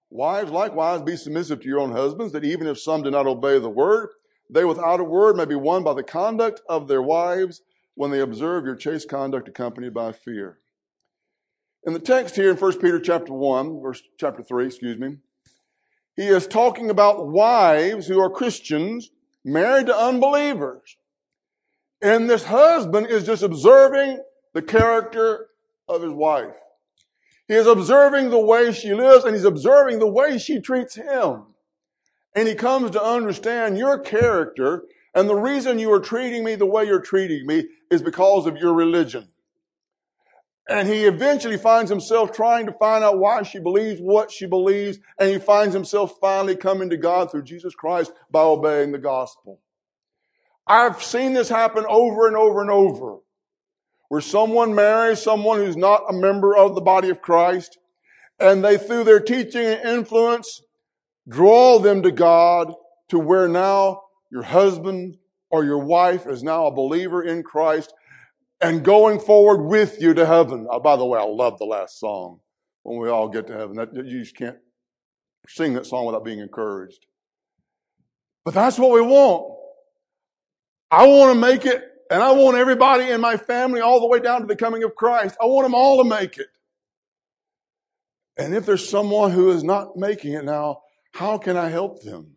Wives, likewise, be submissive to your own husbands, that even if some do not obey the word, they without a word may be won by the conduct of their wives when they observe your chaste conduct accompanied by fear. In the text here in 1 Peter chapter 3, he is talking about wives who are Christians married to unbelievers. And this husband is just observing the character of his wife. He is observing the way she lives, and he's observing the way she treats him. And he comes to understand your character, and the reason you are treating me the way you're treating me is because of your religion. And he eventually finds himself trying to find out why she believes what she believes, and he finds himself finally coming to God through Jesus Christ by obeying the gospel. I've seen this happen over and over and over, where someone marries someone who's not a member of the body of Christ, and they, through their teaching and influence, draw them to God, to where now your husband or your wife is now a believer in Christ and going forward with you to heaven. Oh, by the way, I love the last song, when we all get to heaven. You just can't sing that song without being encouraged. But that's what we want. I want to make it, and I want everybody in my family all the way down to the coming of Christ. I want them all to make it. And if there's someone who is not making it now, how can I help them?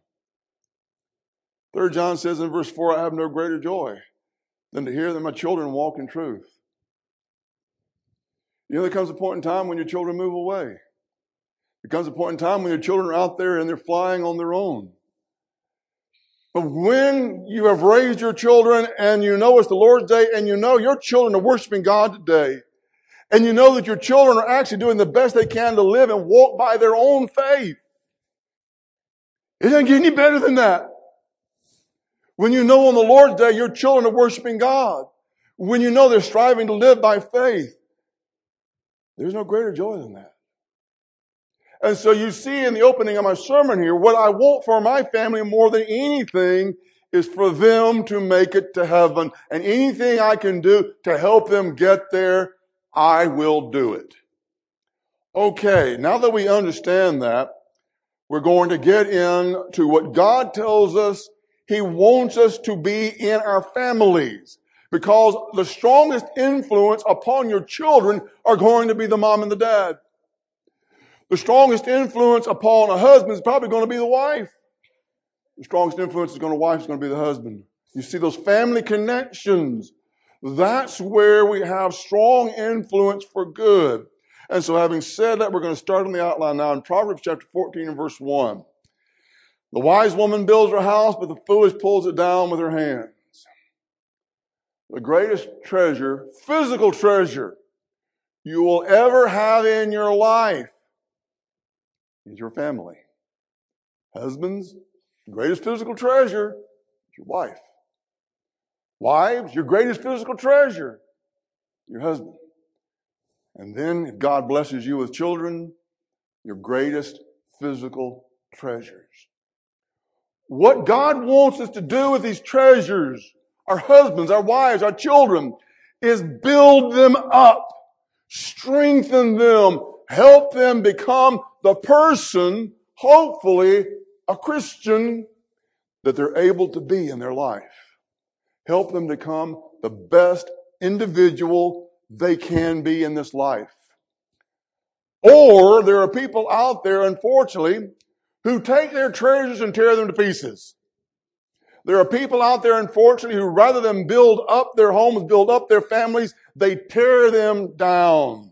3 John says in verse 4, I have no greater joy than to hear that my children walk in truth. You know, there comes a point in time when your children move away. There comes a point in time when your children are out there and they're flying on their own. But when you have raised your children and you know it's the Lord's Day and you know your children are worshiping God today, and you know that your children are actually doing the best they can to live and walk by their own faith, it doesn't get any better than that. When you know on the Lord's Day your children are worshiping God, when you know they're striving to live by faith, there's no greater joy than that. And so you see in the opening of my sermon here, what I want for my family more than anything is for them to make it to heaven. And anything I can do to help them get there, I will do it. Okay, now that we understand that, we're going to get into what God tells us He wants us to be in our families. Because the strongest influence upon your children are going to be the mom and the dad. The strongest influence upon a husband is probably going to be the wife. The strongest influence is going to be the husband. You see those family connections. That's where we have strong influence for good. And so having said that, we're going to start on the outline now in Proverbs chapter 14 and verse 1. The wise woman builds her house, but the foolish pulls it down with her hands. The greatest treasure, physical treasure, you will ever have in your life is your family. Husbands, the greatest physical treasure is your wife. Wives, your greatest physical treasure, your husband. And then if God blesses you with children, your greatest physical treasures. What God wants us to do with these treasures, our husbands, our wives, our children, is build them up, strengthen them, help them become the person, hopefully a Christian, that they're able to be in their life. Help them become the best individual they can be in this life. Or there are people out there, unfortunately, who take their treasures and tear them to pieces. There are people out there, unfortunately, who rather than build up their homes, build up their families, they tear them down.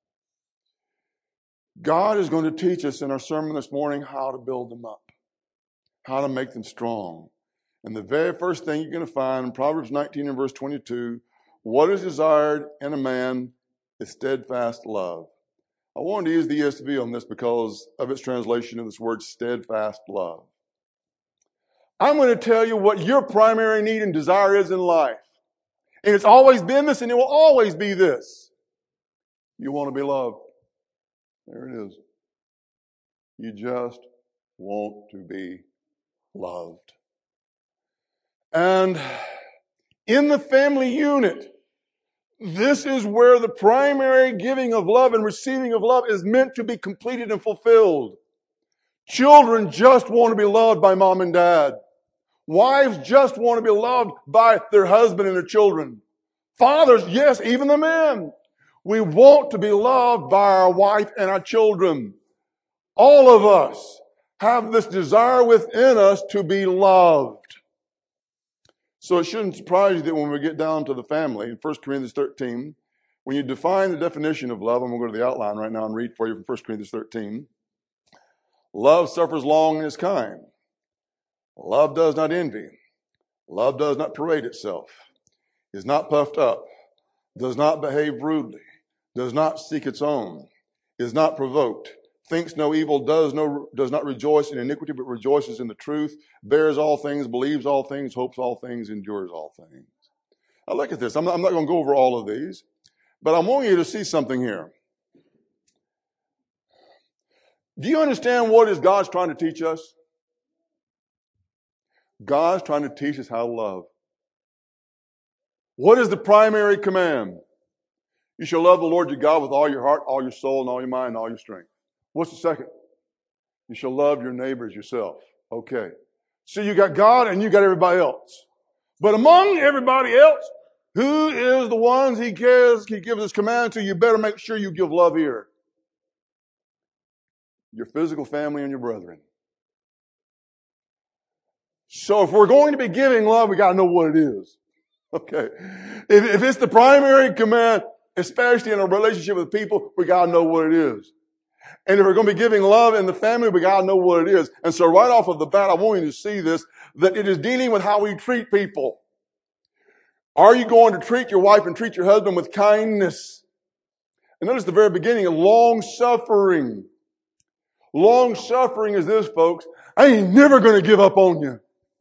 God is going to teach us in our sermon this morning how to build them up, how to make them strong. And the very first thing you're going to find in Proverbs 19 and verse 22, what is desired in a man is steadfast love. I wanted to use the ESV on this because of its translation of this word steadfast love. I'm going to tell you what your primary need and desire is in life. And it's always been this and it will always be this. You want to be loved. There it is. You just want to be loved. And in the family unit, this is where the primary giving of love and receiving of love is meant to be completed and fulfilled. Children just want to be loved by mom and dad. Wives just want to be loved by their husband and their children. Fathers, yes, even the men. We want to be loved by our wife and our children. All of us have this desire within us to be loved. So it shouldn't surprise you that when we get down to the family, in 1 Corinthians 13, when you define the definition of love, I'm going to go to the outline right now and read for you from 1 Corinthians 13. Love suffers long and is kind. Love does not envy. Love does not parade itself, is not puffed up, does not behave rudely, does not seek its own, is not provoked, thinks no evil, does not rejoice in iniquity, but rejoices in the truth, bears all things, believes all things, hopes all things, endures all things. Now look at this. I'm not going to go over all of these, but I want you to see something here. Do you understand what is God's trying to teach us? God's trying to teach us how to love. What is the primary command? You shall love the Lord your God with all your heart, all your soul, and all your mind, and all your strength. What's the second? You shall love your neighbors yourself. Okay. So you got God and you got everybody else. But among everybody else, who is the ones he gives this command to? You better make sure you give love here. Your physical family and your brethren. So if we're going to be giving love, we got to know what it is. Okay. If it's the primary command, especially in a relationship with people, we got to know what it is. And if we're going to be giving love in the family, we got to know what it is. And so right off of the bat, I want you to see this, that it is dealing with how we treat people. Are you going to treat your wife and treat your husband with kindness? And notice the very beginning of long-suffering. Long-suffering is this, folks. I ain't never going to give up on you.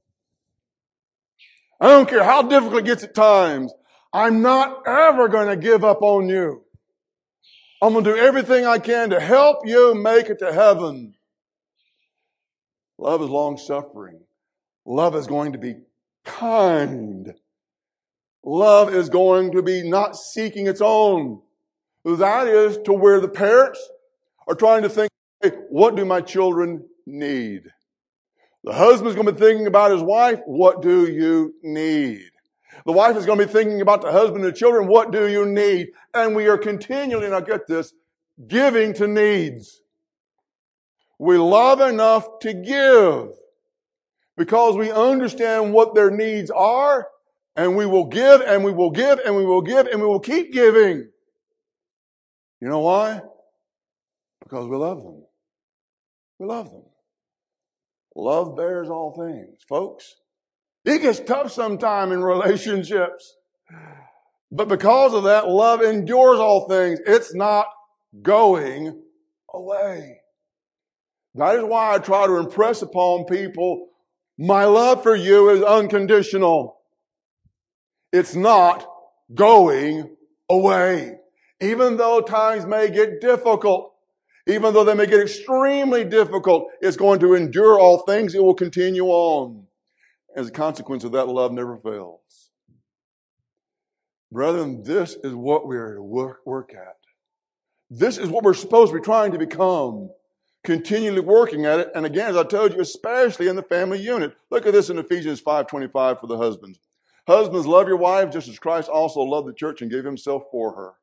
I don't care how difficult it gets at times. I'm not ever going to give up on you. I'm going to do everything I can to help you make it to heaven. Love is long-suffering. Love is going to be kind. Love is going to be not seeking its own. That is to where the parents are trying to think, hey, what do my children need? The husband's going to be thinking about his wife, what do you need? The wife is going to be thinking about the husband and the children, what do you need? And we are continually, and I get this, giving to needs. We love enough to give because we understand what their needs are, and we will give, and we will give, and we will give, and we will keep giving. You know why? Because we love them. We love them. Love bears all things. Folks, it gets tough sometime in relationships. But because of that, love endures all things. It's not going away. That is why I try to impress upon people, my love for you is unconditional. It's not going away. Even though times may get difficult, even though they may get extremely difficult, it's going to endure all things. It will continue on. As a consequence of that, love never fails. Brethren, this is what we are to work at. This is what we're supposed to be trying to become. Continually working at it. And again, as I told you, especially in the family unit. Look at this in Ephesians 5:25 for the husbands. Husbands, love your wives just as Christ also loved the church and gave himself for her.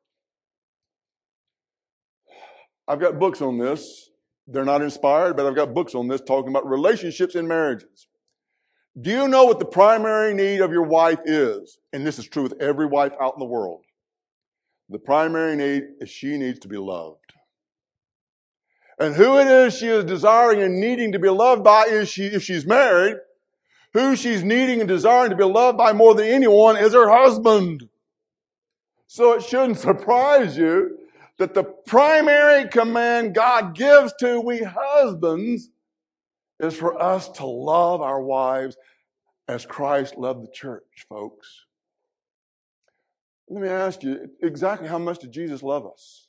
I've got books on this. They're not inspired, but I've got books on this talking about relationships in marriages. Do you know what the primary need of your wife is? And this is true with every wife out in the world. The primary need is she needs to be loved. And who it is she is desiring and needing to be loved by is if she's married, who she's needing and desiring to be loved by more than anyone is her husband. So it shouldn't surprise you that the primary command God gives to we husbands is for us to love our wives as Christ loved the church, folks. Let me ask you, exactly how much did Jesus love us?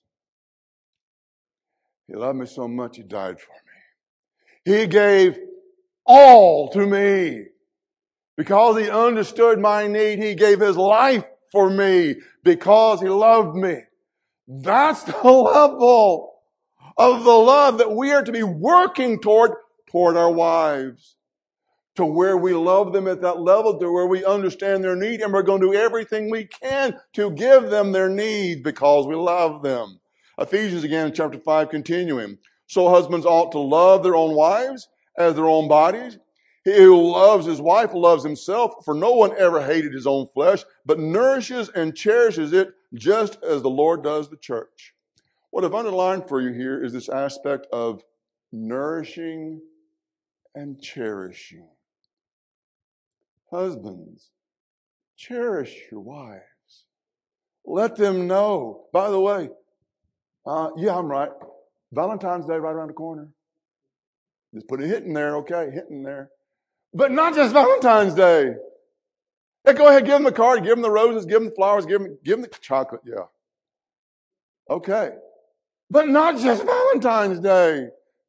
He loved me so much, he died for me. He gave all to me. Because he understood my need, he gave his life for me because he loved me. That's the level of the love that we are to be working toward our wives. To where we love them at that level, to where we understand their need, and we're going to do everything we can to give them their needs because we love them. Ephesians again in chapter 5 continuing. So husbands ought to love their own wives as their own bodies. He who loves his wife loves himself, for no one ever hated his own flesh, but nourishes and cherishes it just as the Lord does the church. What I've underlined for you here is this aspect of nourishing and cherishing. Husbands, cherish your wives. Let them know. By the way, yeah, I'm right. Valentine's Day right around the corner. Just put a hit in there, okay? Hit in there. But not just Valentine's Day. Hey, go ahead, give them the card, give them the roses, give them the flowers, give them the chocolate, yeah. Okay. But not just Valentine's Day.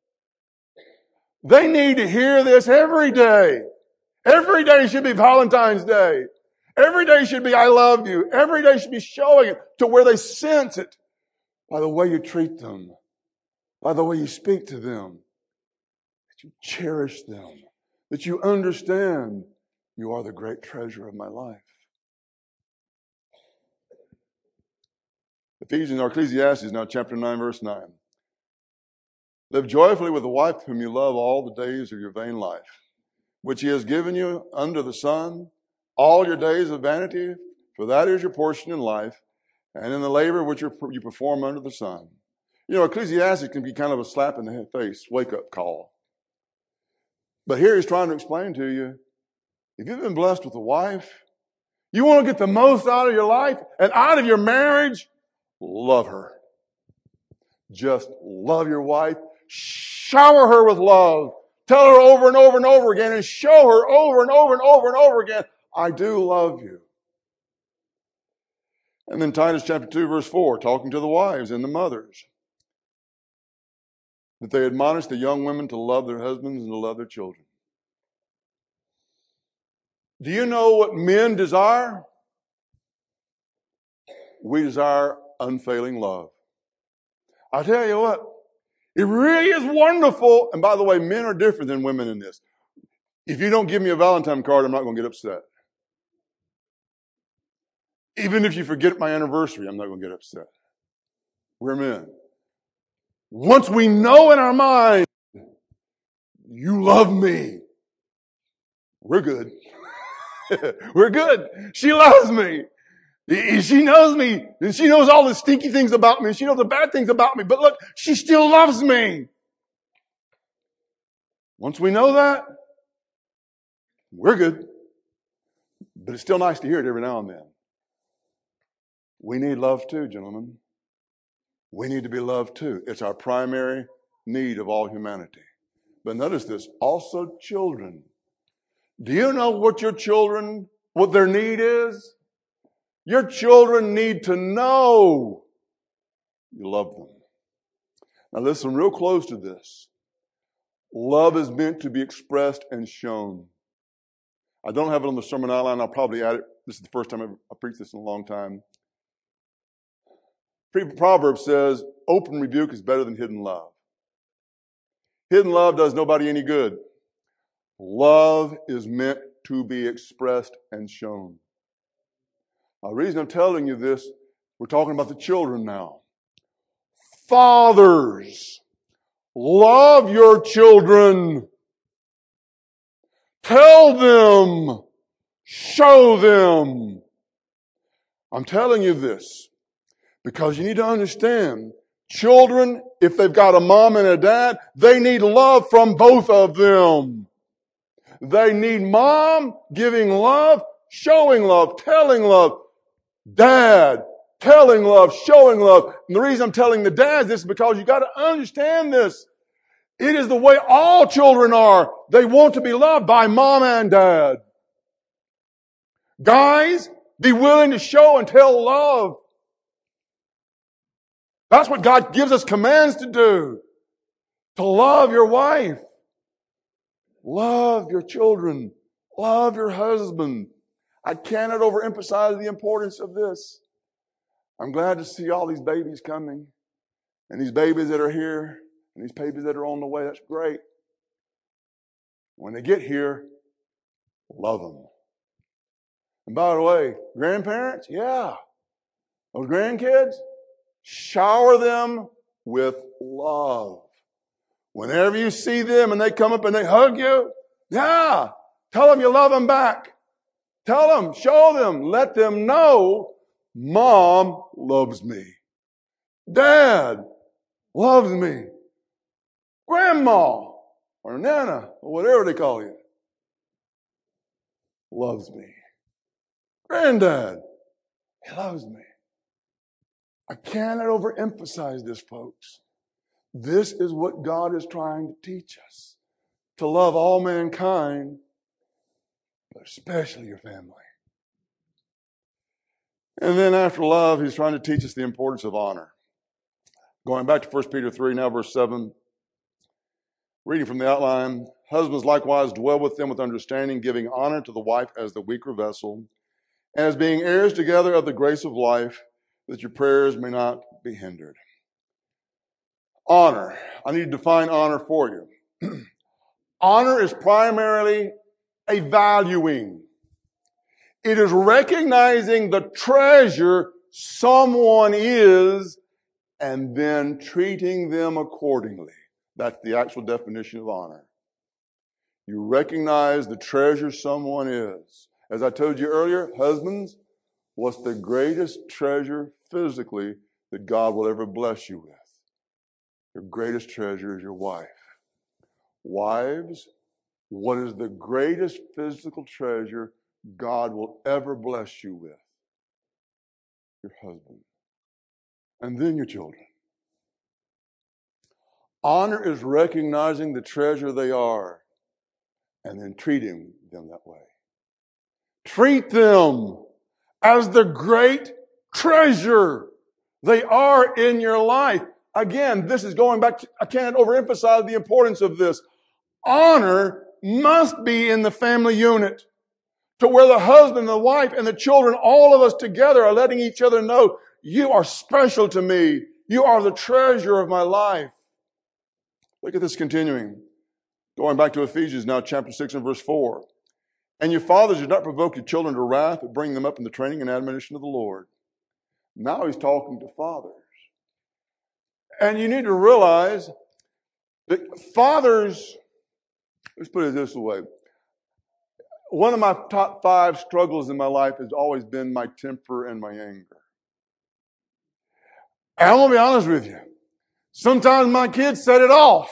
They need to hear this every day. Every day should be Valentine's Day. Every day should be I love you. Every day should be showing it to where they sense it by the way you treat them, by the way you speak to them, that you cherish them, that you understand you are the great treasure of my life. Ephesians or Ecclesiastes now chapter 9 verse 9. Live joyfully with the wife whom you love all the days of your vain life, which he has given you under the sun, all your days of vanity, for that is your portion in life, and in the labor which you perform under the sun. You know, Ecclesiastes can be kind of a slap in the face, wake-up call. But here he's trying to explain to you, if you've been blessed with a wife, you want to get the most out of your life and out of your marriage, love her. Just love your wife. Shower her with love. Tell her over and over and over again and show her over and over and over and over again, I do love you. And then Titus chapter 2 verse 4, talking to the wives and the mothers, that they admonish the young women to love their husbands and to love their children. Do you know what men desire? We desire unfailing love. I tell you what, it really is wonderful. And by the way, men are different than women in this. If you don't give me a Valentine card, I'm not going to get upset. Even if you forget my anniversary, I'm not going to get upset. We're men. Once we know in our mind, you love me, we're good. We're good. She loves me. She knows me. And she knows all the stinky things about me. She knows the bad things about me. But look, she still loves me. Once we know that, we're good. But it's still nice to hear it every now and then. We need love too, gentlemen. We need to be loved too. It's our primary need of all humanity. But notice this, also children. Do you know what what their need is? Your children need to know you love them. Now listen real close to this. Love is meant to be expressed and shown. I don't have it on the sermon outline. I'll probably add it. This is the first time I preached this in a long time. Proverbs says, open rebuke is better than hidden love. Hidden love does nobody any good. Love is meant to be expressed and shown. Now, the reason I'm telling you this, we're talking about the children now. Fathers, love your children. Tell them. Show them. I'm telling you this because you need to understand, children, if they've got a mom and a dad, they need love from both of them. They need mom giving love, showing love, telling love. Dad, telling love, showing love. And the reason I'm telling the dads this is because you got to understand this. It is the way all children are. They want to be loved by mom and dad. Guys, be willing to show and tell love. That's what God gives us commands to do. To love your wife. Love your children. Love your husband. I cannot overemphasize the importance of this. I'm glad to see all these babies coming. And these babies that are here, and these babies that are on the way, that's great. When they get here, love them. And by the way, grandparents, yeah. Those grandkids, shower them with love. Whenever you see them and they come up and they hug you, yeah, tell them you love them back. Tell them, show them, let them know Mom loves me. Dad loves me. Grandma or Nana or whatever they call you loves me. Granddad, he loves me. I cannot overemphasize this, folks. This is what God is trying to teach us. To love all mankind, but especially your family. And then after love, he's trying to teach us the importance of honor. Going back to 1 Peter 3, now verse 7. Reading from the outline. Husbands likewise dwell with them with understanding, giving honor to the wife as the weaker vessel, and as being heirs together of the grace of life, that your prayers may not be hindered. Honor. I need to define honor for you. Honor is primarily a valuing. It is recognizing the treasure someone is and then treating them accordingly. That's the actual definition of honor. You recognize the treasure someone is. As I told you earlier, husbands, what's the greatest treasure physically that God will ever bless you with? Your greatest treasure is your wife. Wives, what is the greatest physical treasure God will ever bless you with? Your husband. And then your children. Honor is recognizing the treasure they are and then treating them that way. Treat them as the great treasure they are in your life. Again, this is going back to, I can't overemphasize the importance of this. Honor must be in the family unit to where the husband, the wife, and the children, all of us together are letting each other know, you are special to me. You are the treasure of my life. Look at this continuing. Going back to Ephesians now, chapter 6 and verse 4. And your fathers do not provoke your children to wrath, but bring them up in the training and admonition of the Lord. Now he's talking to fathers. And you need to realize that fathers, let's put it this way. One of my top 5 struggles in my life has always been my temper and my anger. And I'm going to be honest with you. Sometimes my kids set it off.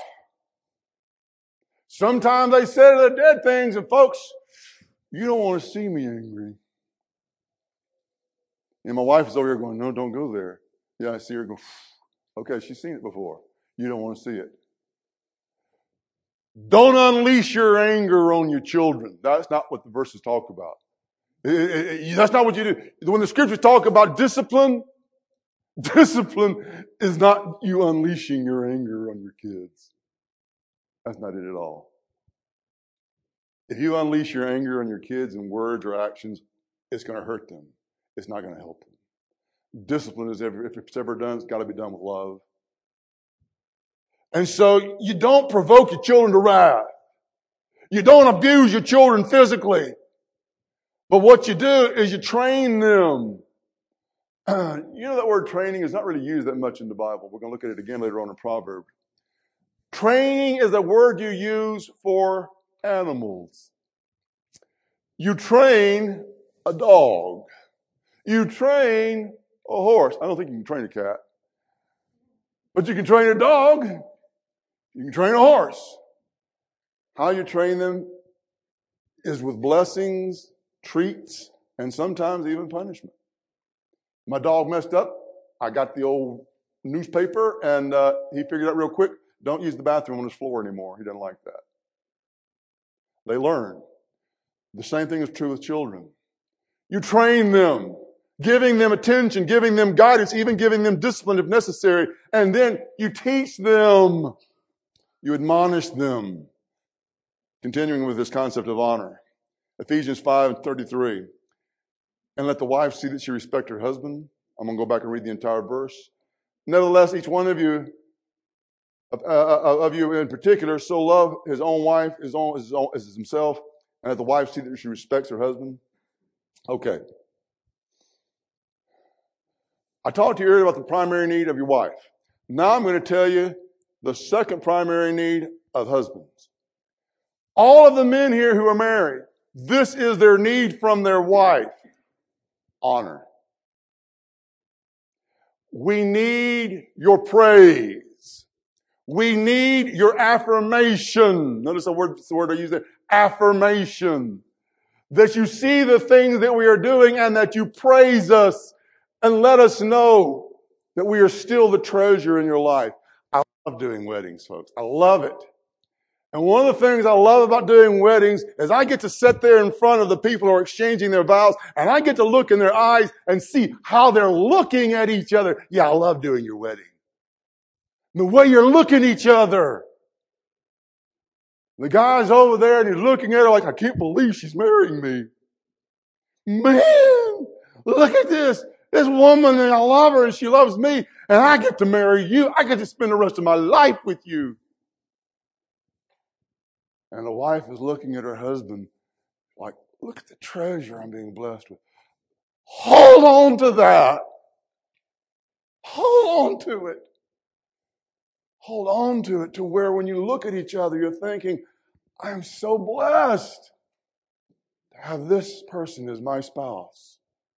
Sometimes they say the dead things, and folks, you don't want to see me angry. And my wife is over here going, no, don't go there. Yeah, I see her go, okay, she's seen it before. You don't want to see it. Don't unleash your anger on your children. That's not what the verses talk about. That's not what you do. When the scriptures talk about discipline, discipline is not you unleashing your anger on your kids. That's not it at all. If you unleash your anger on your kids in words or actions, it's going to hurt them. It's not going to help them. Discipline is, if it's ever done, it's got to be done with love. And so you don't provoke your children to wrath. You don't abuse your children physically. But what you do is you train them. You know that word training is not really used that much in the Bible. We're going to look at it again later on in Proverbs. Training is a word you use for animals. You train a dog. You train a horse. I don't think you can train a cat. But you can train a dog. You can train a horse. How you train them is with blessings, treats, and sometimes even punishment. My dog messed up. I got the old newspaper, and he figured out real quick, don't use the bathroom on his floor anymore. He doesn't like that. They learn. The same thing is true with children. You train them, giving them attention, giving them guidance, even giving them discipline if necessary, and then you teach them. You admonish them. Continuing with this concept of honor. Ephesians 5:33. And let the wife see that she respect her husband. I'm going to go back and read the entire verse. Nevertheless, each one of you in particular, so love his own wife as himself, and let the wife see that she respects her husband. Okay. I talked to you earlier about the primary need of your wife. Now I'm going to tell you the second primary need of husbands. All of the men here who are married, this is their need from their wife. Honor. We need your praise. We need your affirmation. Notice the word I use there. Affirmation. That you see the things that we are doing and that you praise us and let us know that we are still the treasure in your life. I love doing weddings, folks. I love it. And one of the things I love about doing weddings is I get to sit there in front of the people who are exchanging their vows, and I get to look in their eyes and see how they're looking at each other. Yeah, I love doing your wedding. The way you're looking at each other. The guy's over there and he's looking at her like, I can't believe she's marrying me. Man, look at this. This woman, and I love her and she loves me, and I get to marry you. I get to spend the rest of my life with you. And the wife is looking at her husband like, look at the treasure I'm being blessed with. Hold on to that. Hold on to it. Hold on to it to where when you look at each other, you're thinking, I am so blessed to have this person as my spouse.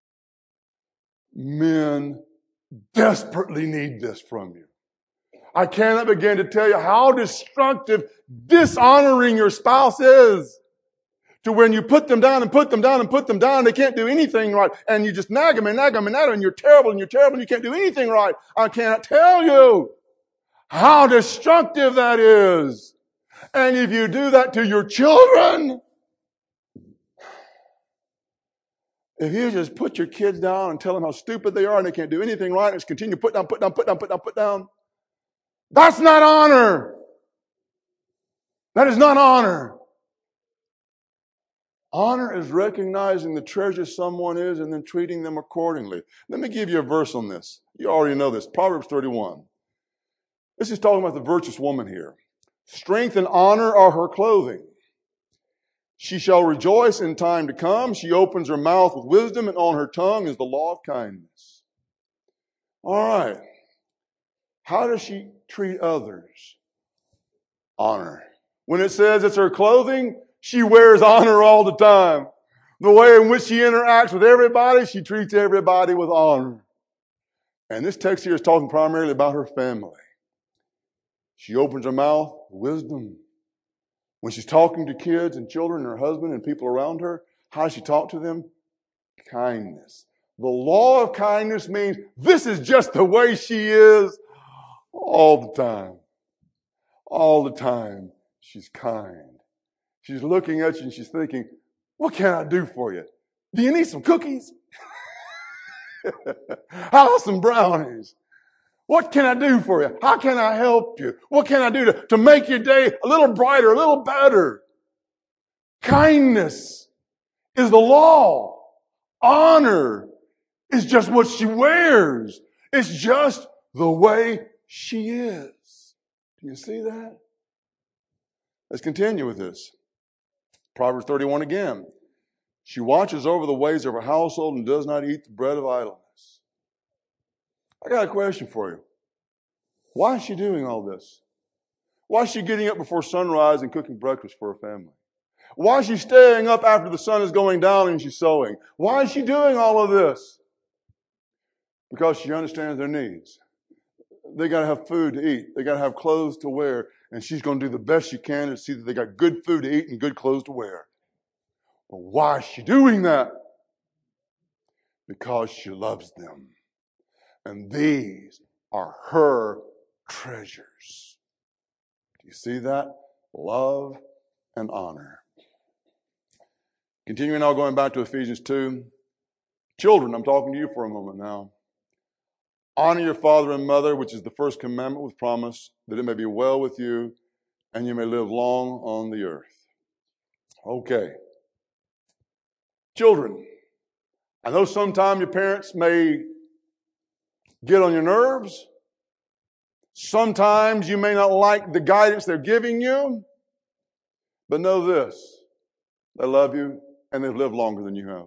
Men desperately need this from you. I cannot begin to tell you how destructive dishonoring your spouse is. To when you put them down and put them down and put them down, they can't do anything right. And you just nag them and nag them and nag them, and you're terrible and you can't do anything right. I cannot tell you how destructive that is. And if you do that to your children, if you just put your kids down and tell them how stupid they are and they can't do anything right, and just continue put down, that's not honor. That is not honor. Honor is recognizing the treasure someone is and then treating them accordingly. Let me give you a verse on this. You already know this. Proverbs 31. This is talking about the virtuous woman here. Strength and honor are her clothing. She shall rejoice in time to come. She opens her mouth with wisdom, and on her tongue is the law of kindness. All right. How does she treat others? Honor. When it says it's her clothing, she wears honor all the time. The way in which she interacts with everybody, she treats everybody with honor. And this text here is talking primarily about her family. She opens her mouth with wisdom. When she's talking to kids and children and her husband and people around her, how does she talk to them? Kindness. The law of kindness means this is just the way she is all the time. All the time. She's kind. She's looking at you and she's thinking, what can I do for you? Do you need some cookies? How about some brownies? What can I do for you? How can I help you? What can I do to make your day a little brighter, a little better? Kindness is the law. Honor is just what she wears. It's just the way she is. Do you see that? Let's continue with this. Proverbs 31 again. She watches over the ways of her household and does not eat the bread of idleness. I got a question for you. Why is she doing all this? Why is she getting up before sunrise and cooking breakfast for her family? Why is she staying up after the sun is going down and she's sewing? Why is she doing all of this? Because she understands their needs. They got to have food to eat. They got to have clothes to wear. And she's going to do the best she can to see that they got good food to eat and good clothes to wear. But why is she doing that? Because she loves them. And these are her treasures. Do you see that? Love and honor. Continuing now, going back to Ephesians 2. Children, I'm talking to you for a moment now. Honor your father and mother, which is the first commandment with promise, that it may be well with you and you may live long on the earth. Okay. Children, I know sometimes your parents may get on your nerves. Sometimes you may not like the guidance they're giving you, but know this. They love you and they've lived longer than you have.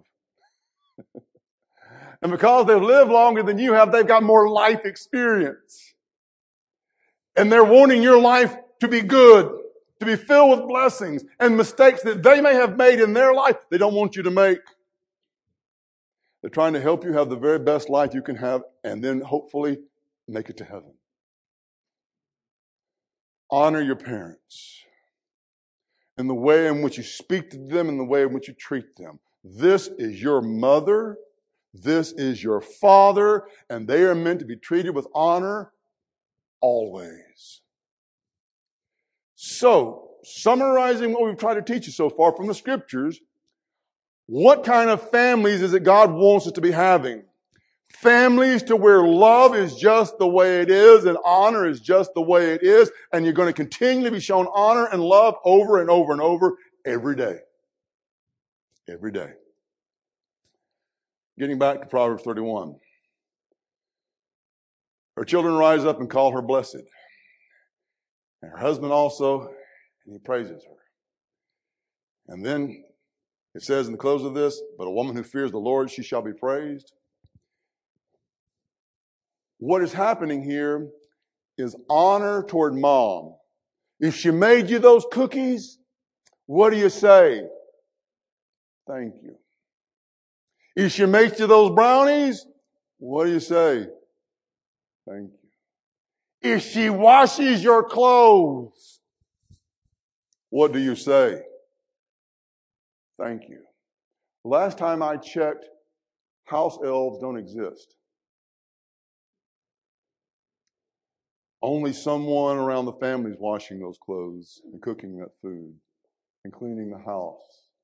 And because they've lived longer than you have, they've got more life experience. And they're wanting your life to be good, to be filled with blessings and mistakes that they may have made in their life, they don't want you to make. They're trying to help you have the very best life you can have and then hopefully make it to heaven. Honor your parents in the way in which you speak to them, in the way in which you treat them. This is your mother. This is your father. And they are meant to be treated with honor always. So, summarizing what we've tried to teach you so far from the scriptures, what kind of families is it God wants us to be having? Families to where love is just the way it is and honor is just the way it is, and you're going to continually be shown honor and love over and over and over every day. Every day. Getting back to Proverbs 31. Her children rise up and call her blessed. And her husband also, and he praises her. And then it says in the close of this, but a woman who fears the Lord, she shall be praised. What is happening here is honor toward mom. If she made you those cookies, what do you say? Thank you. If she makes you those brownies, what do you say? Thank you. If she washes your clothes, what do you say? Thank you. Last time I checked, house elves don't exist. Only someone around the family is washing those clothes and cooking that food and cleaning the house.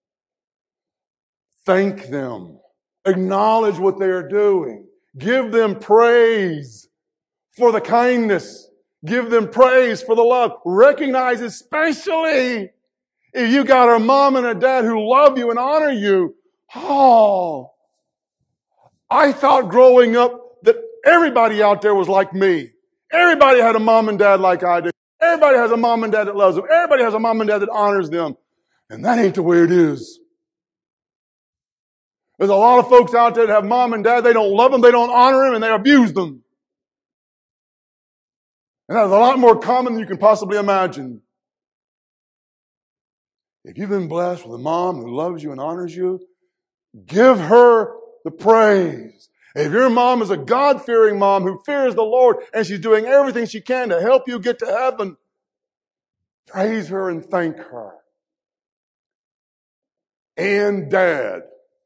Thank them. Acknowledge what they are doing. Give them praise for the kindness. Give them praise for the love. Recognize especially if you got a mom and a dad who love you and honor you. Oh, I thought growing up that everybody out there was like me. Everybody had a mom and dad like I did. Everybody has a mom and dad that loves them. Everybody has a mom and dad that honors them. And that ain't the way it is. There's a lot of folks out there that have mom and dad. They don't love them. They don't honor them. And they abuse them. And that's a lot more common than you can possibly imagine. If you've been blessed with a mom who loves you and honors you, give her the praise. If your mom is a God-fearing mom who fears the Lord and she's doing everything she can to help you get to heaven, praise her and thank her. And dad.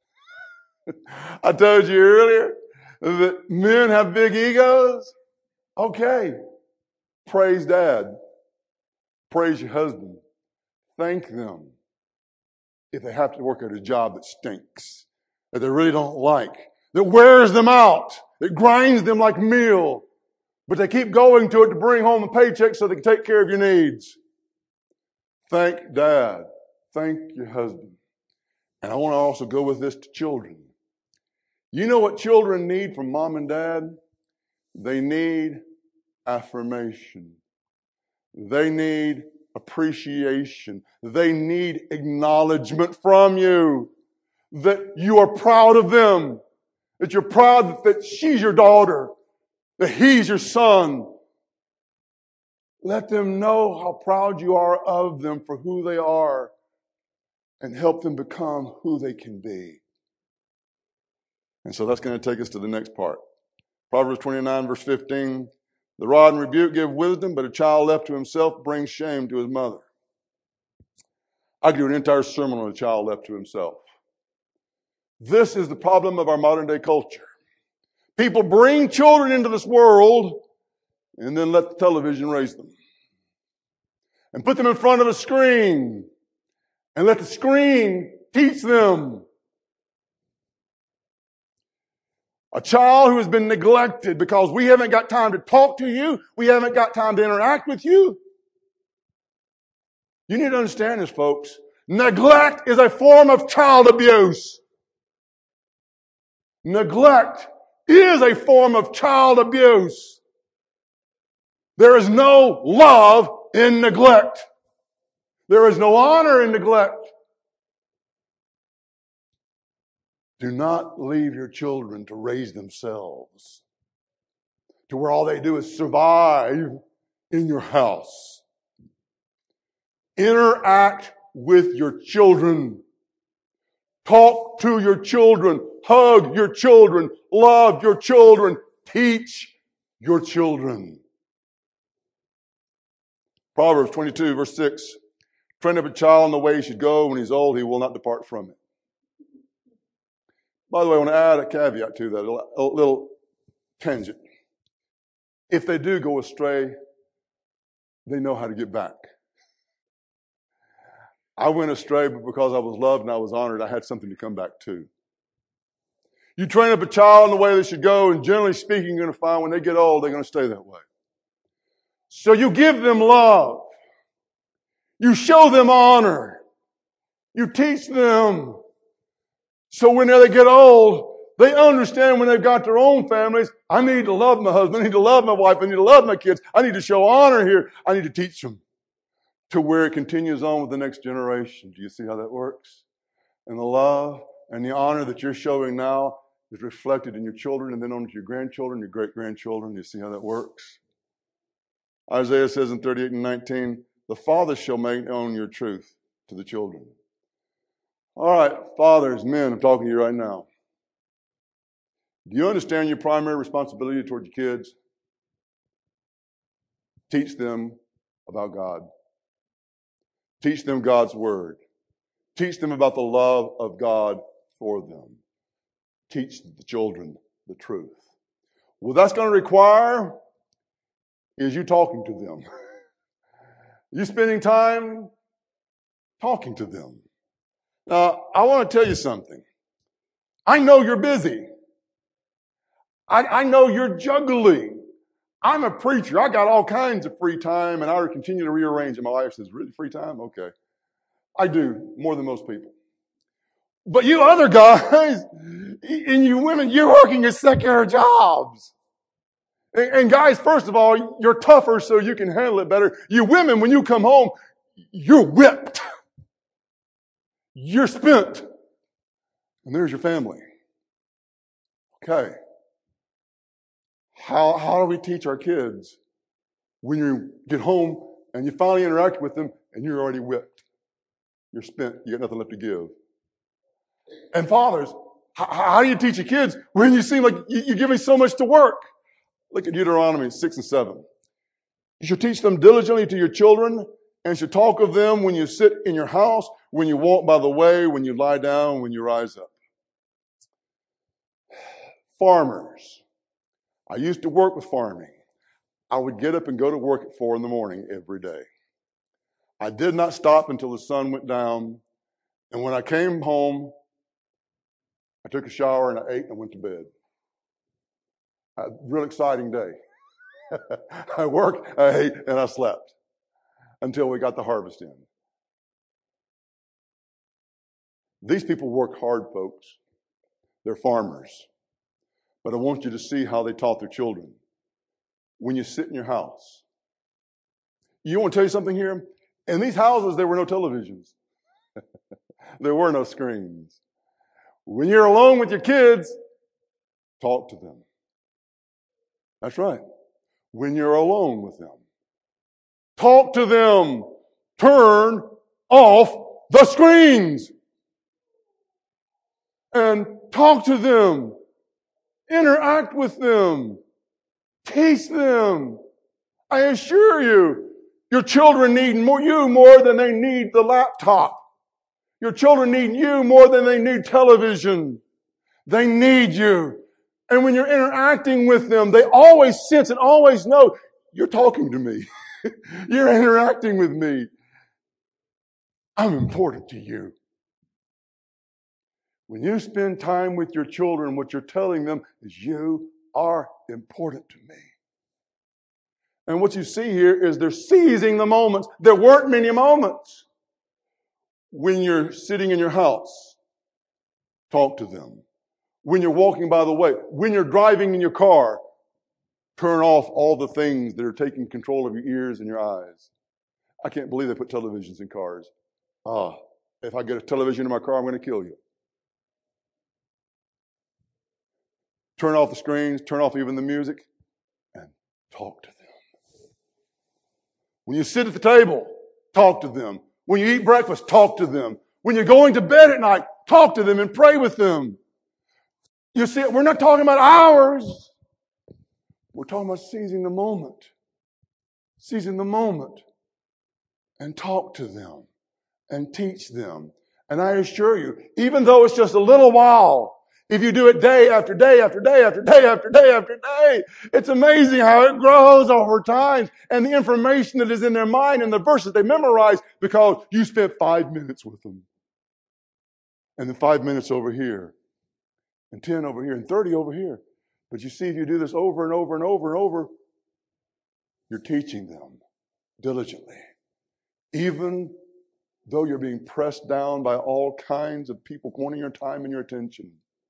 I told you earlier that men have big egos. Okay. Praise dad. Praise your husband. Thank them if they have to work at a job that stinks, that they really don't like, that wears them out, that grinds them like meal, but they keep going to it to bring home a paycheck so they can take care of your needs. Thank dad. Thank your husband. And I want to also go with this to children. You know what children need from mom and dad? They need affirmation. They need appreciation. They need acknowledgement from you that you are proud of them, that you're proud that she's your daughter, that he's your son. Let them know how proud you are of them for who they are and help them become who they can be. And so that's going to take us to the next part. Proverbs 29, verse 15. The rod and rebuke give wisdom, but a child left to himself brings shame to his mother. I could do an entire sermon on a child left to himself. This is the problem of our modern day culture. People bring children into this world and then let the television raise them. And put them in front of a screen and let the screen teach them. A child who has been neglected because we haven't got time to talk to you. We haven't got time to interact with you. You need to understand this, folks. Neglect is a form of child abuse. Neglect is a form of child abuse. There is no love in neglect. There is no honor in neglect. Do not leave your children to raise themselves, to where all they do is survive in your house. Interact with your children. Talk to your children. Hug your children. Love your children. Teach your children. Proverbs 22, verse 6. Train up a child in the way he should go. When he's old, he will not depart from it. By the way, I want to add a caveat to that, a little tangent. If they do go astray, they know how to get back. I went astray, but because I was loved and I was honored, I had something to come back to. You train up a child in the way they should go, and generally speaking, you're going to find when they get old, they're going to stay that way. So you give them love. You show them honor. You teach them. So when they get old, they understand when they've got their own families, I need to love my husband, I need to love my wife, I need to love my kids, I need to show honor here, I need to teach them to where it continues on with the next generation. Do you see how that works? And the love and the honor that you're showing now is reflected in your children and then on to your grandchildren, your great-grandchildren. Do you see how that works? Isaiah says in 38 and 19, the fathers shall make known your truth to the children. All right, fathers, men, I'm talking to you right now. Do you understand your primary responsibility toward your kids? Teach them about God. Teach them God's word. Teach them about the love of God for them. Teach the children the truth. What that's going to require is you talking to them. You spending time talking to them. Now, I want to tell you something. I know you're busy. I know you're juggling. I'm a preacher. I got all kinds of free time, and I continue to rearrange. And my wife says, really, free time? Okay. I do, more than most people. But you other guys, and you women, you're working at secular jobs. And guys, first of all, you're tougher so you can handle it better. You women, when you come home, you're whipped. You're spent. And there's your family. Okay. How do we teach our kids when you get home and you finally interact with them and you're already whipped? You're spent. You got nothing left to give. And fathers, how do you teach your kids when you seem like you're giving so much to work? Look at Deuteronomy 6 and 7. You should teach them diligently to your children and should talk of them when you sit in your house, when you walk by the way, when you lie down, when you rise up. Farmers. I used to work with farming. I would get up and go to work at 4 a.m. every day. I did not stop until the sun went down. And when I came home, I took a shower and I ate and I went to bed. A real exciting day. I worked, I ate, and I slept until we got the harvest in. These people work hard, folks. They're farmers. But I want you to see how they taught their children. When you sit in your house. You want to tell you something here? In these houses, there were no televisions. There were no screens. When you're alone with your kids, talk to them. That's right. When you're alone with them. Talk to them. Turn off the screens. And talk to them. Interact with them. Teach them. I assure you, your children need you more than they need the laptop. Your children need you more than they need television. They need you. And when you're interacting with them, they always sense and always know, you're talking to me. You're interacting with me. I'm important to you. When you spend time with your children, what you're telling them is you are important to me. And what you see here is they're seizing the moments. There weren't many moments. When you're sitting in your house, talk to them. When you're walking by the way, when you're driving in your car, Turn off all the things that are taking control of your ears and your eyes. I can't believe they put televisions in cars. If I get a television in my car, I'm going to kill you. Turn off the screens, turn off even the music, and talk to them. When you sit at the table, talk to them. When you eat breakfast, talk to them. When you're going to bed at night, talk to them and pray with them. You see, we're not talking about hours. We're talking about seizing the moment. Seizing the moment. And talk to them. And teach them. And I assure you, even though it's just a little while, if you do it day after day after day after day after day after day, it's amazing how it grows over time. And the information that is in their mind and the verses they memorize because you spent 5 minutes with them. And then 5 minutes over here. And 10 over here. And 30 over here. But you see, if you do this over and over and over and over, you're teaching them diligently. Even though you're being pressed down by all kinds of people wanting your time and your attention.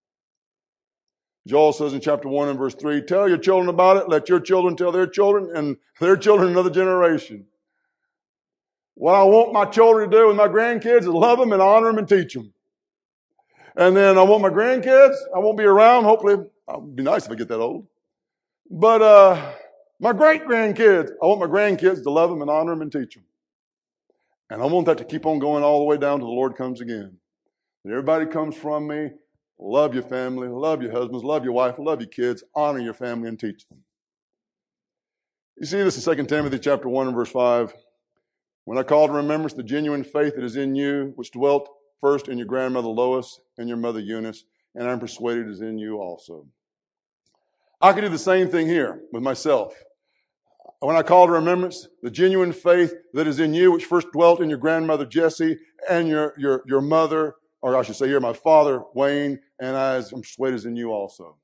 Joel says in chapter 1 and verse 3, tell your children about it, let your children tell their children, and their children another generation. What I want my children to do with my grandkids is love them and honor them and teach them. And then I want my grandkids, I won't be around, hopefully, it would be nice if I get that old. But my great-grandkids, I want my grandkids to love them and honor them and teach them. And I want that to keep on going all the way down till the Lord comes again. And everybody comes from me. Love your family, love your husbands, love your wife, love your kids, honor your family and teach them. You see this in 2 Timothy chapter 1 and verse 5. When I call to remembrance the genuine faith that is in you, which dwelt first in your grandmother Lois and your mother Eunice, and I'm persuaded is in you also. I can do the same thing here with myself. When I call to remembrance the genuine faith that is in you, which first dwelt in your grandmother Jessie and your mother, or I should say here, my father, Wayne, and I'm persuaded is in you also.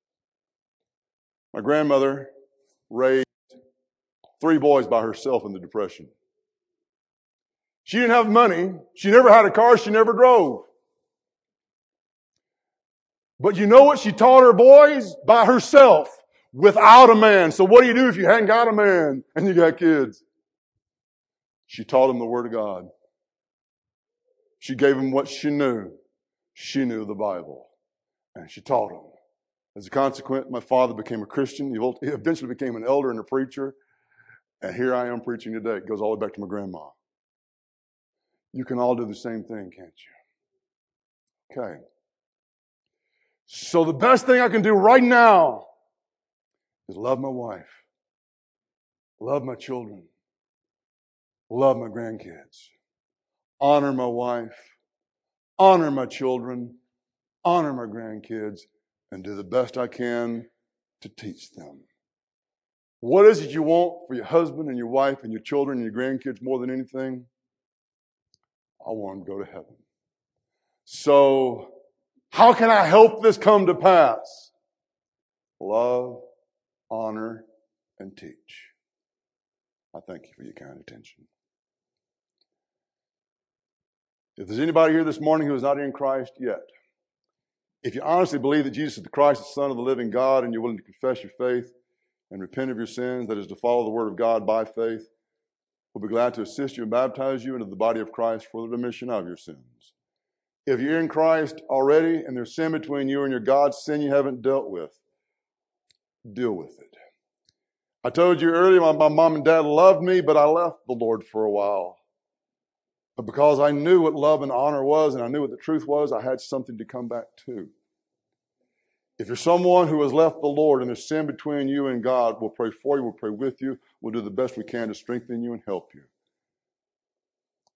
My grandmother raised 3 boys by herself in the Depression. She didn't have money. She never had a car. She never drove. But you know what she taught her boys? By herself, without a man. So what do you do if you hadn't got a man and you got kids? She taught them the Word of God. She gave them what she knew. She knew the Bible. And she taught them. As a consequence, my father became a Christian. He eventually became an elder and a preacher. And here I am preaching today. It goes all the way back to my grandma. You can all do the same thing, can't you? Okay. So the best thing I can do right now is love my wife, love my children, love my grandkids, honor my wife, honor my children, honor my grandkids, and do the best I can to teach them. What is it you want for your husband and your wife and your children and your grandkids more than anything? I want them to go to heaven. So, how can I help this come to pass? Love, honor, and teach. I thank you for your kind attention. If there's anybody here this morning who is not in Christ yet, if you honestly believe that Jesus is the Christ, the Son of the living God, and you're willing to confess your faith and repent of your sins, that is to follow the Word of God by faith, we'll be glad to assist you and baptize you into the body of Christ for the remission of your sins. If you're in Christ already and there's sin between you and your God, sin you haven't dealt with, deal with it. I told you earlier my mom and dad loved me, but I left the Lord for a while. But because I knew what love and honor was and I knew what the truth was, I had something to come back to. If you're someone who has left the Lord and there's sin between you and God, we'll pray for you, we'll pray with you, we'll do the best we can to strengthen you and help you.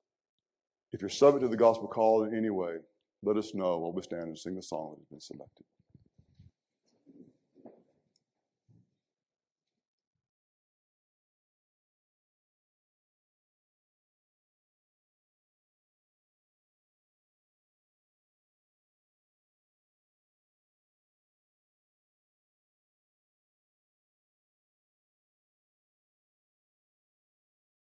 If you're subject to the gospel call in any way, let us know. We'll stand and sing the song that has been selected.